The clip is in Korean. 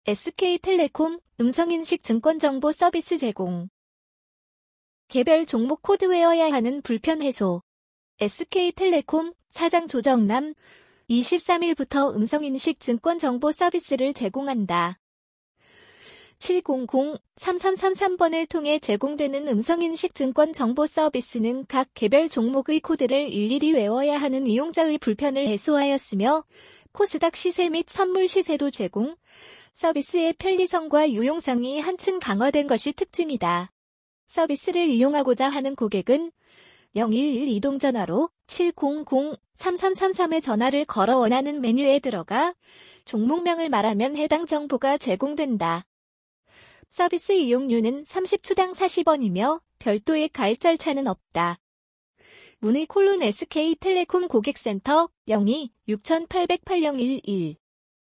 SK텔레콤 음성인식 증권정보 서비스 제공. 개별 종목 코드외워야 하는 불편 해소. SK텔레콤 사장 조정남 23일부터 음성인식 증권정보 서비스를 제공한다. 700-3333번을 통해 제공되는 음성인식 증권 정보 서비스는 각 개별 종목의 코드를 일일이 외워야 하는 이용자의 불편을 해소하였으며 코스닥 시세 및 선물 시세도 제공, 서비스의 편리성과 유용성이 한층 강화된 것이 특징이다. 서비스를 이용하고자 하는 고객은 011 이동전화로 700-3333에 전화를 걸어 원하는 메뉴에 들어가 종목명을 말하면 해당 정보가 제공된다. 서비스 이용료는 30초당 40원이며 별도의 가입 절차는 없다. 문의 콜론 SK텔레콤 고객센터 02-6808-011